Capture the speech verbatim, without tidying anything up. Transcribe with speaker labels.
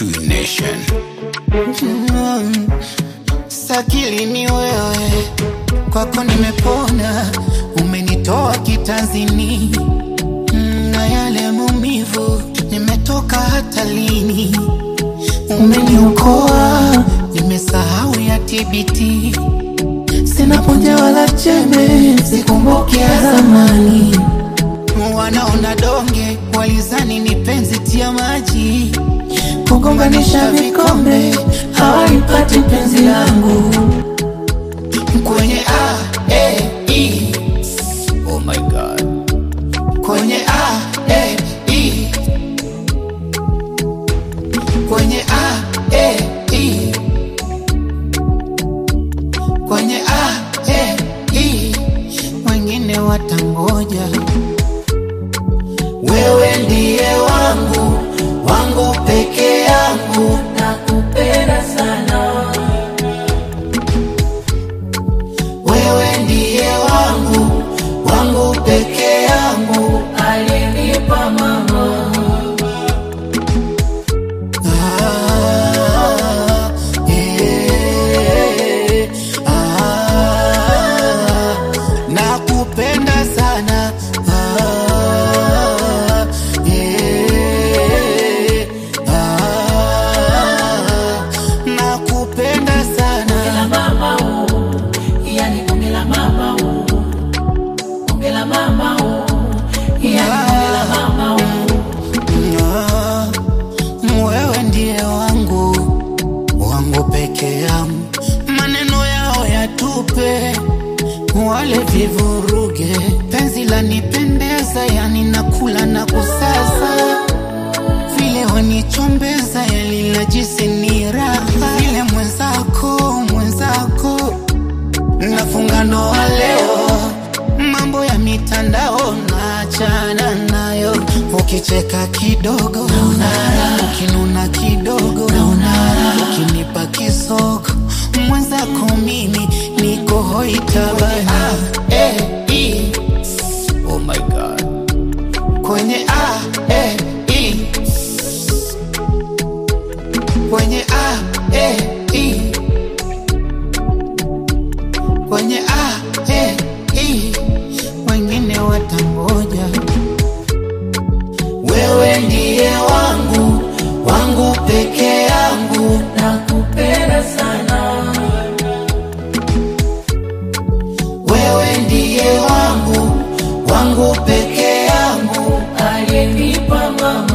Speaker 1: Chui Nation.
Speaker 2: Mm, sakili ni wewe, kwako nimepona, umenitoa kitanzini. Mm, na yale maumivu nimetoka hata lini. Umeniokoa, nimesahau ya T B T. Sina punja wala chembe, sikumbuki ya zamani. Wanaona donge, walizani ni penzi tia maji. Kugonganisha vikombe, hawaipati penzi langu. Kwenye A, E, I.
Speaker 1: Oh my God.
Speaker 2: Kwenye A, E, I. Kwenye A, E, I. Kwenye A, E, I. Wengine watangoja. Wewe ndiye wangu, wangu peke yangu, nakupenda sana. Wewe ndiye wangu, wangu peke yangu, alinipa mama. Ah, eh, ah, nakupenda sana. Ah, eh, ah, nakupenda sana.
Speaker 3: Ongela mama oh, yani ongela mama oh, ongela mama oh, yani ongela mama oh.
Speaker 2: Ah, wewe ndiye wangu, wangu peke yangu. Maneno yao yatupe, wale vivuruge. Penzi lanipendeza, yani nakula na kusaza. Vile wanichombeza, yani najisi ni raha. Vile mwenzako, mwenzako nafunga ndoa leo. Mambo ya mitandao naachana nayo. Ukicheka kidogo naonara, ukinuna kidogo naonara, ukinipa kisoko mwenzako mimi niko hoi tabani. A, E, I.
Speaker 1: Oh my God.
Speaker 2: Kwenye A, E, I. Kwenye A, E, I. Kwenye A, E, I. Wengine watangoja. Wewe ndiye wangu, wangu peke yangu,
Speaker 3: Nakupenda sana.
Speaker 2: wewe ndiye wangu, wangu peke yangu,
Speaker 3: Alinipa mama.